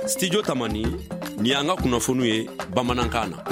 Studio Tamani ni anga kunnafoniw ye bamanankan na.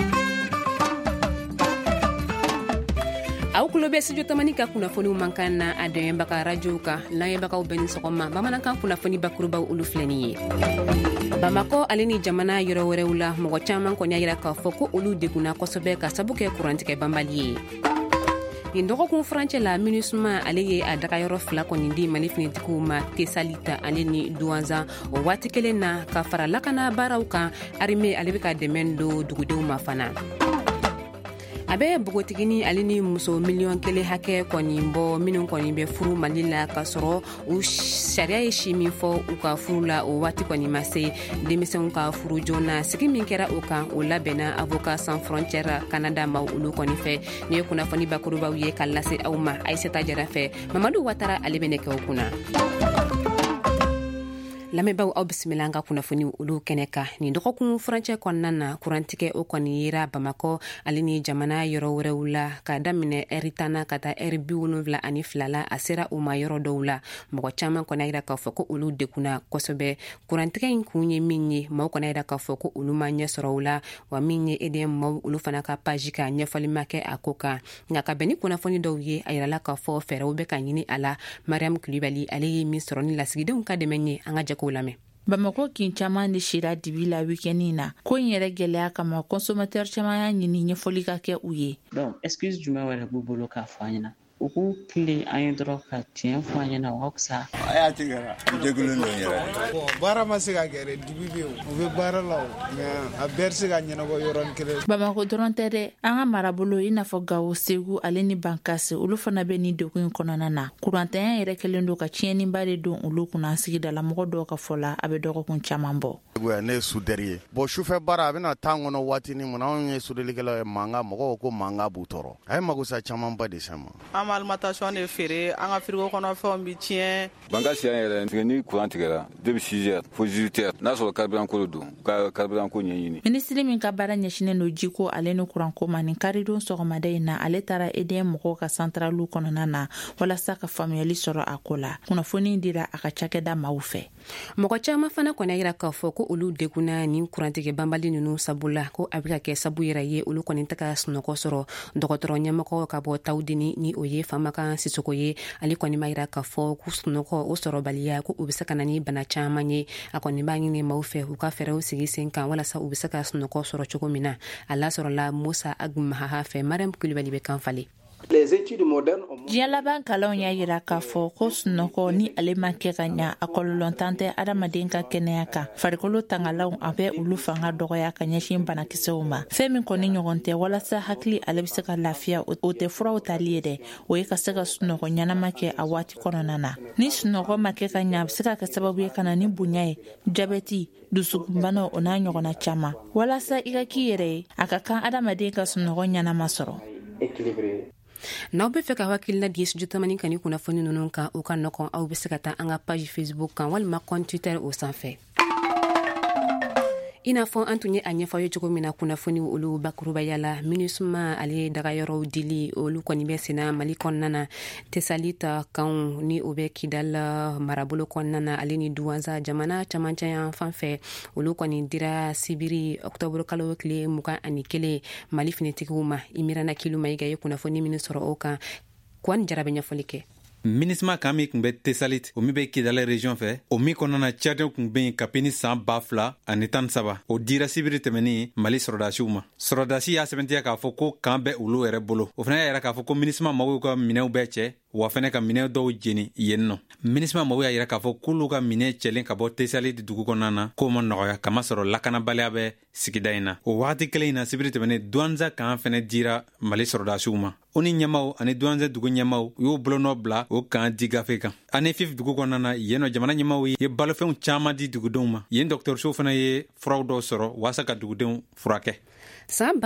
aw kulo be studio Tamani ka kunnafoniw mankan na a dɛmɛba ka radio ka layɛbagaw bɛ ni sɔgɔma bamanankan kunnafoni bakurubaw olu filɛni ye. Bamako ale ni jamana yɔrɔ wɛrɛw la mɔgɔ caman kɔni y'a yira k'a fɔ ko olu degunna kosɛbɛ ka sabu kɛ kurantigɛ banbali ye. Nin dɔgɔkun furancɛ la MINUSMA ale ye a dagayɔrɔ 2 kɔni di Mali finitigiw ma Tesalita ale ni Douanza o waati kelen na ka fara lakana baaraw kan armée ale bɛ ka dɛmɛ do dugudenw ma fana. A bɛ bogotigini ale ni muso miliyɔn 1 hakɛ kɔni bɔ minnu kɔni bɛ furu Mali la ka sɔrɔ u sariya ye si min fɔ u ka furu la o waati kɔni ma se. Denmisɛnw ka furu joona sigi min kɛra o kan o labɛnna Avocats Sans Frontières Canada ma olu kɔni fɛ. Ni ye kunnafoni bakurubaw ye ka lase aw ma Aïssata Jara fɛ Mamadu Watara ale bɛ ne kɛ o kunna. Lamɛnbaaw aw bisimila an ka kunnafoni olu kɛnɛ kan. Nin dɔgɔkun furancɛ kɔnɔna na kurantigɛ o kɔni yera Bamako ale ni jamana yɔrɔ wɛrɛw la ka daminɛ heure 10 ka taa heure 72 la a sera u ma yɔrɔ dɔw la. Mɔgɔ caman kɔni yira k'a fɔ ko olu degunna kosɛbɛ. Kurantigɛ in kun ye min ye maaw kɔni yira k'a fɔ ko olu ma ɲɛ sɔrɔ u la wa min ye EDM maaw olu fana ka page ka ɲɛfɔli ma kɛ a ko kan. Nka ka bɛn ni kunnafoni dɔw ye a yirala k'a fɔ fɛɛrɛw bɛ ka ɲini a la. Mariam Kulibali ale ye min sɔrɔ ni lasigidenw ka dɛmɛ ye an ka jɛko lamɛn. Bamako kin caman de sira dibi la week-end na ko in yɛrɛ gɛlɛya kama consommateur caman y'a ɲini ɲɛfɔli ka kɛ u ye. Donc excuse jumɛn wɛrɛ b'u bolo k'a fɔ an ɲɛna u k'u tile an ye dɔrɔn ka tiɲɛ fɔ an ɲɛna o ka fisa. A y'a tigɛra degulen don yɛrɛ. Bon baara ma se ka kɛ dibi bɛ yen u bɛ baara la mais a bɛɛ se ka ɲɛnabɔ yɔrɔnin kelen. Bamako dɔrɔn tɛ dɛ an ka marabolo i n'a fɔ Gawo, Segu ale ni Bankasi olu fana bɛ ni degun in kɔnɔna na. Kurantanya yɛrɛ kɛlen don ka tiɲɛniba de don olu kunna sigidala mɔgɔ dɔw ka fɔ la a bɛ dɔgɔkun caman bɔ. Ne ye soudeur ye. Bon sufɛ baara a bɛna temps kɔnɔ waati ni mun anw ye soudelilikɛlaw ye mankan mɔgɔw ko mankan b'u tɔɔrɔ. A ye magosa camanba de san ma. An ma alimentation de feere an ka frigo kɔnɔ fɛnw bi tiɲɛ. Bankasi yan yɛrɛ ni courant tigɛra depuis 6 heures fo 18 heures n'a sɔrɔ carburant ko don ka carburant ko ɲɛɲini. Ministre min ka baara ɲɛsinnen don jiko ale ni courant ko ma nin karidon sɔgɔmada in na ale taara EDM mɔgɔw ka centralu kɔnɔna na walasa ka faamuyali sɔrɔ a ko la. Kunnafoni dira a ka cakɛda maaw fɛ. Mɔgɔ caman fana kɔni yira k'a fɔ ko olu degunna ni kurantigɛ banbali ninnu sabula ko a bɛ ka kɛ sabu yɛrɛ ye olu kɔni tɛ ka sunɔgɔ sɔrɔ. Dɔgɔtɔrɔ ɲɛmɔgɔ ka bɔ Tawudini ni o ye Famakan Sisoko ye ale kɔni ma yira k'a fɔ ko sunɔgɔ o sɔrɔbaliya ko u bɛ se ka na ni bana caman ye. A kɔni b'a ɲini maaw fɛ u ka fɛɛrɛw sigi sen kan walasa u bɛ se ka sunɔgɔ sɔrɔ cogo min na. A lasɔrɔla Musa Agmaha fɛ Mariam Kulibali bɛ kan falen. Diɲɛ laban kalanw y'a yira k'a fɔ ko sunɔgɔ ni ale ma kɛ ka ɲa a kɔlɔlɔntan tɛ adamaden ka kɛnɛya kan. Farikolo tangalanw a bɛ olu fanga dɔgɔya ka ɲɛsin banakisɛw ma. Fɛn min kɔni ɲɔgɔn tɛ walasa hakili ale bɛ se ka lafiya o tɛ furaw tali ye dɛ o ye ka se ka sunɔgɔ ɲɛnama kɛ a waati kɔnɔna na. Ni sunɔgɔ ma kɛ ka ɲa a bɛ se ka kɛ sababu ye ka na ni bonya ye jabɛti dusukunbana o n'a ɲɔgɔnna caman. Walasa i ka k'i yɛrɛ ye a ka kan adamaden ka sunɔgɔ ɲɛnama sɔrɔ. N'aw bɛ fɛ ka hakilina di studio Tamani kan ni kunnafoni ninnu kan u ka nɔgɔn aw bɛ se ka taa an ka page Facebook kan walima compte Twitter o sanfɛ. I n'a fɔ an tun ye a ɲɛfɔ ye cogo min na kunnafoni olu bakurubaya la MINUSMA ale dagayɔrɔw dili olu kɔni bɛ senna Mali kɔnɔna na. Tesalita kan ni o bɛ Kidal marabolo kɔnɔna na ale ni Douanza jamana camancɛ yan fan fɛ olu kɔni dira sibiri octobre kalo tile 21 Mali finitigiw ma. Imirana Kiluma i ga ye kunnafoni min sɔrɔ o kan Kwan Jara bɛ ɲɛfɔli kɛ. MINUSMA kan min kun bɛ Tesalit o min bɛ Kidal region fɛ o min kɔnɔna Tchadien kun bɛ yen kapini san 2013 o dira sibiri tɛmɛni Mali sɔrɔdasiw ma. Sɔrɔdasi y'a sɛbɛntiya k'a fɔ ko kan bɛ olu yɛrɛ bolo. O fana y'a yira k'a fɔ ko MINUSMA mɔgɔw ka minɛw bɛɛ cɛ wa fɛnɛ ka minɛ dɔw jeni yen nɔ. MINUSMA mɔgɔw y'a yira k'a fɔ k'olu ka minɛ cɛlen ka bɔ Tesalit dugu kɔnɔna na k'o ma nɔgɔya kama sɔrɔ lakanabaliya bɛ sigida in na. O wagati kelen in na sibiri tɛmɛni Douanza kan fɛnɛ dira Mali sɔrɔdasiw ma. O ni ɲɛmaw ani Douanza dugu ɲɛmaw u y'o bolonɔ bila o kan di gafe kan. Ani FIF dugu kɔnɔna na yennɔ jamana ɲɛmaw ye balofɛnw caman di dugudenw ma. Yen dɔgɔtɔrɔsow fana ye furaw dɔw sɔrɔ waasa ka dugudenw furakɛ. san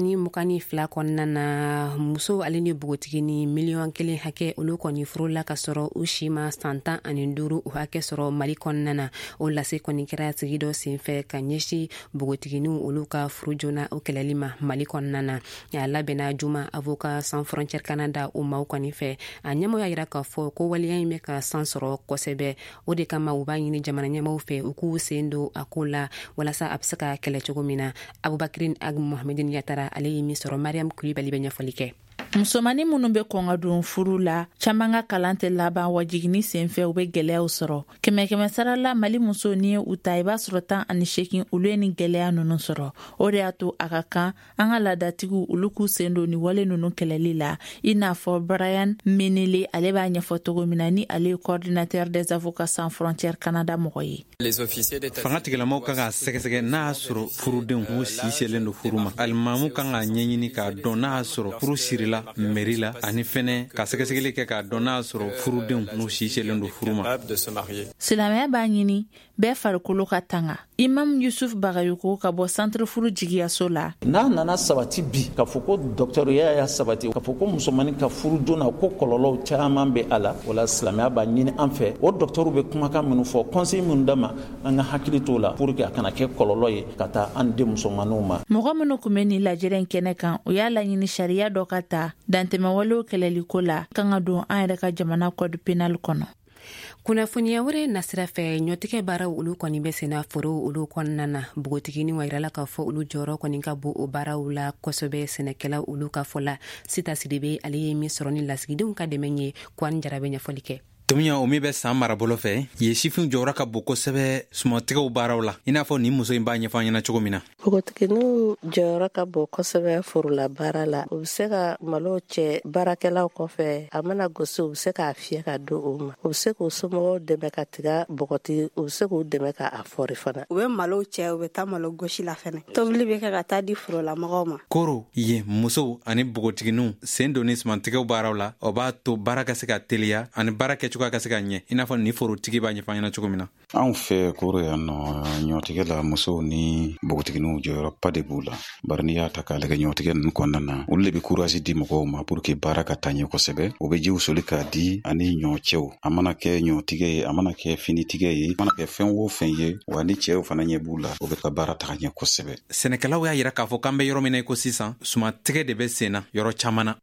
2022 kɔnɔna na muso ale ni bogotigi ni miliyɔn 1 hakɛ olu kɔni furula ka sɔrɔ u si ma san 15 u hakɛ sɔrɔ Mali kɔnɔna na. O lase kɔni kɛra sigi dɔ senfɛ ka ɲɛsi bogotiginiw olu ka furu joona o kɛlɛli ma Mali kɔnɔna na. A labɛnna Juma Avocat Sans Frontières Canada o maaw kɔni fɛ. A ɲɛmɔgɔ y'a yira k'a fɔ ko waleya in bɛ ka san sɔrɔ kosɛbɛ. O de kama u b'a ɲini jamana ɲɛmɔgɔw fɛ u k'u sen don a ko la walasa a bɛ se ka kɛlɛ cogo min na. Abubakar Mohamedin Yatara ale ye min sɔrɔ Mariam Kulibali bɛ ɲɛfɔli kɛ. Musomani minnu bɛ kɔn ka don furu la caman ka kalan tɛ laban wa jigini senfɛ u bɛ gɛlɛyaw sɔrɔ. Kɛmɛ sara la Mali muso ni ye u ta i b'a sɔrɔ 18 olu ye ni gɛlɛya ninnu sɔrɔ. O de y'a to a ka kan an ka laadatigiw olu k'u sen don ni wale ninnu kɛlɛli la. I n'a fɔ Brian Menele ale b'a ɲɛfɔ cogo min na ni ale ye coordinateur des avocats sans frontières Canada mɔgɔ ye. Fanga tigilamɔgɔw kan ka sɛgɛsɛgɛ n'a y'a sɔrɔ furudenw u si selen don furu ma. Alimamu kan ka ɲɛɲini k'a dɔn n'a y'a sɔrɔ furu sirila mairie la ani fɛnɛ ka sɛgɛsɛgɛli kɛ k'a dɔn n'a y'a sɔrɔ furudenw n'u si selen don furu ma. Silamɛya b'a ɲini bɛɛ farikolo ka tanga. Imam Yusuf Bagayoko ka bɔ centre furu jigiyaso la. N'a nana sabati bi ka fɔ ko docteur ya sabati ka fɔ ko musomani ka furu joona ko kɔlɔlɔw caman bɛ a la wala silamɛya b'a ɲini an fɛ o docteur bɛ kumakan minnu fɔ conseil minnu d'a ma an ka hakili t'o la pour que a kana kɛ kɔlɔlɔ ye ka taa an den musomaninw ma. Mɔgɔ minnu kun bɛ nin lajɛrɛ kɛnɛ kan u y'a laɲini sariya dɔ ka ta dantɛmɛwalew kɛlɛliko la kan ka don an yɛrɛ ka jamana code pénal kɔnɔ. Kunnafoniya wɛrɛ nasira fɛ ɲɔtigɛ baaraw olu kɔni bɛ senna foro olu kɔnɔna na. Bogotigini wa yirala k'a fɔ olu jɔyɔrɔ kɔni ka bon o baaraw la kosɛbɛ sɛnɛkɛlaw olu ka fɔ la. Sita Sidibe ale ye min sɔrɔ ni lasigidenw ka dɛmɛ ye Kwan Jarabe ɲɛfɔli kɛ. Tomiya o mi bɛ san marabolo fɛ ye sifin jɔyɔrɔ ka bon kosɛbɛ sumatigɛw baaraw la i n'a fɔ ni muso in b'a ɲɛfɔ an ɲɛna cogo min na. Bogotiginiw jɔyɔrɔ ka bon kosɛbɛ forola baara la u bɛ se ka malo cɛ baarakɛlaw kɔfɛ a mana gosi u bɛ se k'a fiyɛ ka don o ma u bɛ se k'u somɔgɔw dɛmɛ ka tiga bɔgɔti u bɛ se k'u dɛmɛ k'a fɔri fana u bɛ malo cɛ u bɛ taa malo gosi la fɛnɛ tobili bɛ kɛ ka taa di forola mɔgɔw ma. Koro ye musow ani bogotiginiw sen don ni sumantigɛw baaraw la o b'a to baara ka se ka teliya ani baara kɛ ka se ka ɲɛ i n'a fɔ ni forotigi b'a ɲɛfɔ ɲɛna cogo min na. Anw fɛ Koro yan nɔ ɲɔtigɛ la musow ni bogotiginiw jɔyɔrɔba de b'u la bari n'i y'a ta k'a lajɛ ɲɔtigɛ ninnu kɔnɔna na olu de bɛ courage di mɔgɔw ma pour que baara ka taa ɲɛ kosɛbɛ o bɛ jiw soli k'a di ani ɲɔcɛw a mana kɛ ɲɔtigɛ ye a mana kɛ finitigɛ ye a mana kɛ fɛn o fɛn ye wa ni cɛw fana ɲɛ b'u la o bɛ ka baara taga ɲɛ kosɛbɛ. Sɛnɛkɛlaw y'a yira k'a fɔ k'an bɛ yɔrɔ min na i ko sisan sumatigɛ de bɛ sen na yɔrɔ caman na.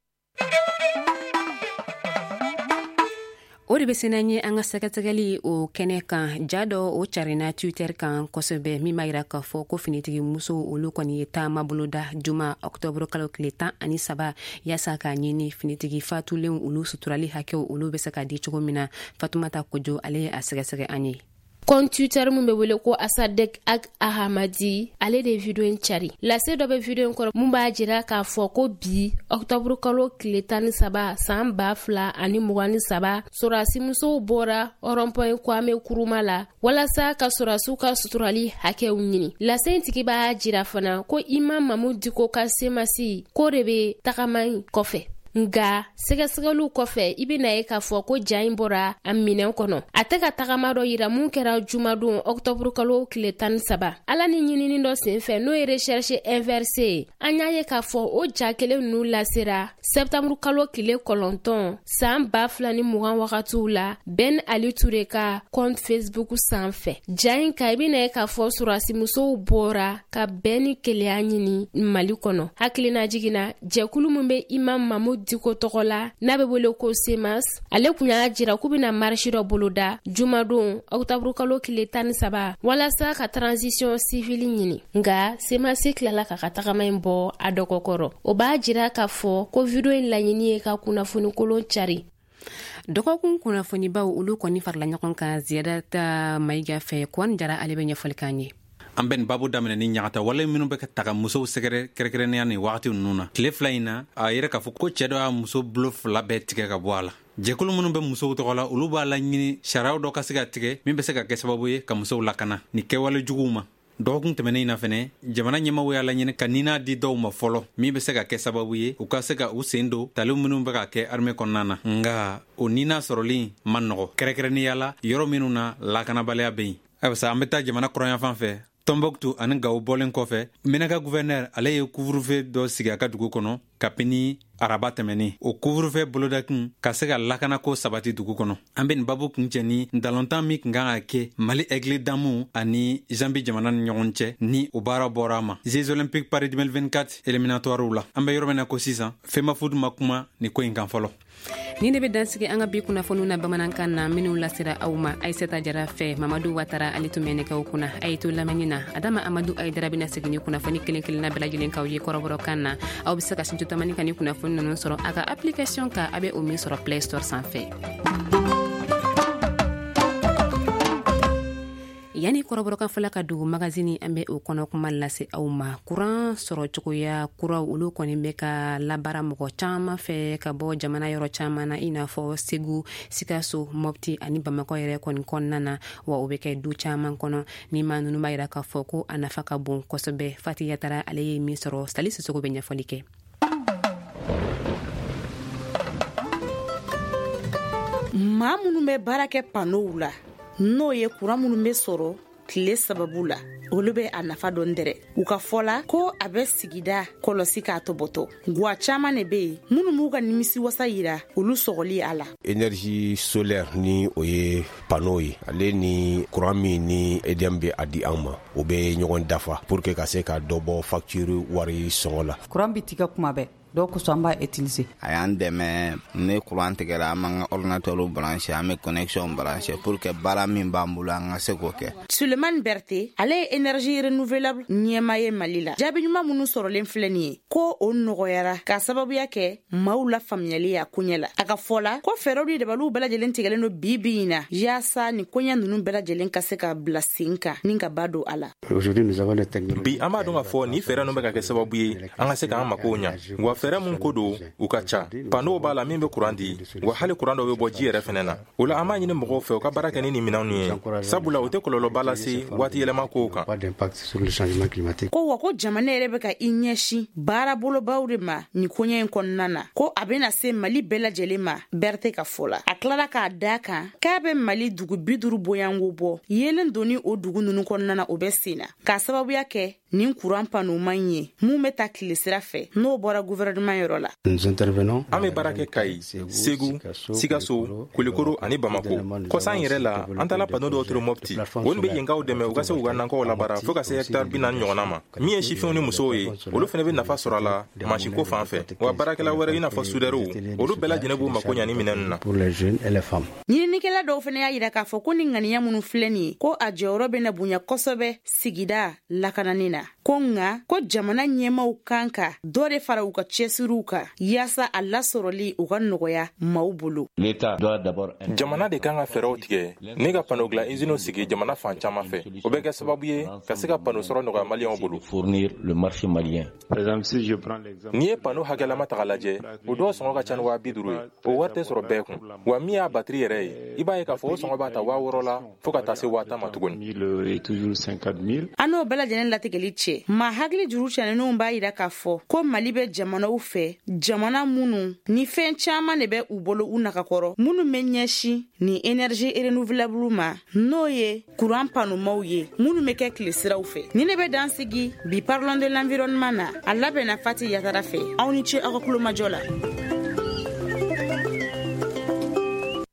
O de bɛ senna ye an ka sɛgɛsɛgɛli o kɛnɛ kan ja dɔ o carina Twitter kan kosɛbɛ min b'a yira k'a fɔ ko finitigi muso olu kɔni ye taama boloda Juma Octobre kalo tile 13 yaasa k'a ɲini finitigi fatulen olu suturali hakɛw olu bɛ se ka di cogo min na. Fatumata Kojo ale ye a sɛgɛsɛgɛ an ye. Compte Twitter mun bɛ wele ko Asadek Ag Ahamadi ale de video in cari lase dɔ bɛ video in kɔrɔ mun b'a jira k'a fɔ ko bi Octobre kalo tile 13 san 2023 sorasi musow bɔra rond-point Kwame Nkrumah la walasa ka sorasiw ka suturali hakɛw ɲini. Lase in tigi b'a jira fana ko Imam Mamu Diko ka semasi ko de bɛ tagama kɔfɛ. Nga sɛgɛsɛgɛliw kɔfɛ i bɛna ye k'a fɔ ko ja in bɔra a minɛn kɔnɔ a tɛ ka tagama dɔ yira mun kɛra jumadon Octobre kalo tile 13 ala ni ɲinini dɔ senfɛ n'o ye recherche inversée an y'a ye k'a fɔ o ja kelen ninnu lasera Septembre kalo tile 9 san 2020 wagatiw la Ben Ali Touré ka compte Facebook sanfɛ. Ja in ka i bɛna ye k'a fɔ surasi musow bɔra ka bɛn ni keleya ɲini Mali kɔnɔ. Hakilina jiginna jɛkulu mun bɛ Imam Mamu Diko tɔgɔ la n'a bɛ wele ko Semas ale kun y'a jira k'u bɛna marche dɔ boloda jumadon Octobre kalo tile 13 walasa ka transition civile ɲini. Nga Semas tilala ka tagama in bɔ a dɔgɔkɔrɔ o b'a jira k'a fɔ ko video in laɲini ye ka kunnafoni kolon cari. Dɔgɔkun kunnafonibaw olu kɔni farala ɲɔgɔn kan Ziyadata Mayiga fɛ Kwan Jara ale bɛ ɲɛfɔli k'an ye. An bɛn babu daminɛ ni ɲagata wale minnu bɛ ka taga musow sɛgɛrɛ kɛrɛkɛrɛnnenya ni wagati ninnu na. Tile fila in na a yɛrɛ k'a fɔ ko cɛ dɔ y'a muso bolo fila bɛɛ tigɛ ka bɔ a la. Jɛkulu minnu bɛ musow tɔgɔ la olu b'a la ɲini sariyaw dɔ ka se ka tigɛ min bɛ se ka kɛ sababu ye ka musow lakana ni kɛwale juguw ma. Dɔgɔkun tɛmɛnen in na fɛnɛ jamana ɲɛmaaw y'a la ɲini ka nina di dɔw ma fɔlɔ min bɛ se ka kɛ sababu ye u ka se ka u sen don taliw minnu bɛ ka kɛ armée kɔnɔna na. Nga o nina sɔrɔli man nɔgɔ kɛrɛkɛrɛnnenya la yɔrɔ minnu na lakanabaliya bɛ yen. Ayiwa sa an bɛ taa jamana kɔrɔnyan fan fɛ Tombouctou ani Gao bɔlen kɔfɛ Menaka gouverneur ale ye couvre-feu dɔ sigi a ka dugu kɔnɔ kabini araba tɛmɛni. O couvre-feu bolodakun ka se ka lakanako sabati dugu kɔnɔ. An bɛ nin babu kun cɛ ni dalontan min kun kan ka kɛ Mali Aigle damu ani Zambi jamana ni ɲɔgɔn cɛ ni o baara bɔra ma. Jeux olympiques Paris 2024 éliminatoires la. An bɛ yɔrɔ min na ko sisan Fema Food ma kuma ni ko in kan fɔlɔ. Ni de bɛ dansigi an ka bi kunnafoniw na bamanankan na minnu lasera aw ma Aïssata Jara fɛ Mamadu Watara ale tun bɛ nɛgɛw kunna a ye to lamɛnni na Adama Amadu Aïdara bɛna segin ni kunnafoni kelen-kelenna bɛɛ lajɛlen k'aw ye kɔrɔbɔrɔkan na aw bɛ se ka sinto tamani ka ni kunnafoni ninnu sɔrɔ a ka application kan a bɛ o min sɔrɔ Play Store sanfɛ. Yani kɔrɔbɔrɔkan fɔla ka dugu magazine an bɛ o kɔnɔ kuma lase aw ma kuran sɔrɔ cogoya kuraw olu kɔni bɛ ka labara mɔgɔ caman fɛ ka bɔ jamana yɔrɔ caman na i n'a fɔ Segu, Sikaso, Mopti ani Bamakɔ yɛrɛ kɔni kɔnɔna na wa o bɛ kɛ du caman kɔnɔ ni maa ninnu b'a yira k'a fɔ ko a nafa ka bon kosɛbɛ. Fati Yatara ale ye min sɔrɔ Sali Sisoko bɛ ɲɛfɔli kɛ. Maa minnu bɛ baara kɛ panow la n'o ye kuran minnu bɛ sɔrɔ tile sababu la olu bɛ a nafa dɔn dɛrɛ u ka fɔla ko a bɛ sigida kɔlɔsi k'a tɔbɔtɔ gwa caman de bɛ yen minnu b'u ka nimisi wasa yira olu sɔgɔli a la. Énergie solaire ni o ye panneau ye ale ni courant min ni EDM bɛ a di an ma o bɛ ɲɔgɔn dafa pour que ka se ka dɔ bɔ facture wari sɔngɔ la. Courant bi tigɛ kuma bɛɛ dɔw ko an b'a utiliser. A y'an dɛmɛ ne courant tigɛra an b'an ka ordinateur branché an bɛ connexion branché pour que baara min b'an bolo an ka se k'o kɛ. Sulemani Berté ale ye énergie renouvelable ɲɛmaa ye Mali la. Jaabi ɲuman minnu sɔrɔlen filɛ nin ye ko o nɔgɔyara ka sababuya kɛ maaw la faamuyali a koɲɛ la. A ka fɔla ko fɛɛrɛw ni dabaliw bɛɛ lajɛlen tigɛlen don bi in na yaasa ni koɲɛ ninnu bɛɛ lajɛlen ka se ka bila sen kan ni ka ba don a la. Bi an b'a dɔn ka fɔ ni fɛɛrɛ ninnu bɛ ka kɛ sababu ye an ka se k'an makow ɲa wa fɛɛrɛ mun ko don u ka ca panneau b'a la min bɛ courant di wa hali courant dɔ bɛ bɔ ji yɛrɛ fɛnɛ na o la an b'a ɲini mɔgɔw fɛ u ka baara kɛ ni nin minɛnw ye sabula o tɛ kɔlɔlɔba lase waati yɛlɛma kow kan. Ko wa ko jamana yɛrɛ bɛ ka i ɲɛsin baara bolobaw de ma ni koɲɛ in kɔnɔna na ko a bɛna se Mali bɛɛ lajɛlen ma Berté ka fɔ la a tilara k'a da kan k'a bɛ Mali dugu 50 boyango bɔ yelen doni o dugu ninnu kɔnɔna na o bɛ sen na k'a sababuya kɛ nin courant panneau man ye mun bɛ ta tile sira fɛ n'o bɔra gouvernement yɔrɔ la. An bɛ baara kɛ Kayi, Segu, Sikaso, Kulikoro ani Bamako. Kɔsan yɛrɛ la an taala panneau dɔw turu Mopti olu bɛ yenkaw dɛmɛ u ka se u ka nankɔw labara fo ka se hectare 40 ɲɔgɔnna ma min ye sifinw ni musow ye olu fɛnɛ bɛ nafa sɔrɔ a la mansinko fan fɛ wa baarakɛla wɛrɛ i n'a fɔ soudɛrɛw olu bɛɛ lajɛlen b'u mako ɲa ni minɛn na. Ɲininikɛla dɔw fɛnɛ y'a yira k'a fɔ ko ni ŋaniya minnu filɛ nin ye ko a jɔyɔrɔ bɛna bonya kosɛbɛ sigida lakanani na ko nka ko jamana ɲɛmaw kan ka dɔ de fara u ka cɛsiriw kan yaasa a lasɔrɔli u ka nɔgɔya maaw bolo. Jamana de kan ka fɛɛrɛw tigɛ ne ka panneau dilan usine sigi jamana fan caman fɛ o bɛ kɛ sababu ye ka se ka panneau sɔrɔ nɔgɔya maliyɛnw bolo. N'i ye panneau hakɛlama ta k'a lajɛ o dɔw sɔngɔ ka ca ni 50,000 ye o wari tɛ sɔrɔ bɛɛ kun wa min y'a batiri yɛrɛ ye i b'a ye k'a fɔ o sɔngɔ b'a ta 60,000 la fo ka taa se 10,000 ma tuguni. An n'o bɛɛ lajɛlen latigɛli cɛ maa hakili juru cɛnenw b'a yira k'a fɔ ko Mali bɛ jamanaw fɛ jamana minnu ni fɛn caman de bɛ u bolo u nakakɔrɔ minnu bɛ ɲɛsin ni énergie renouvelable ma n'o ye courant panneau ye minnu bɛ kɛ tile siraw fɛ. Ni ne bɛ dan sigi bi parlons de l'environnement na a labɛnna Fati Yatara fɛ aw ni ce aw ka kulomajɔ la.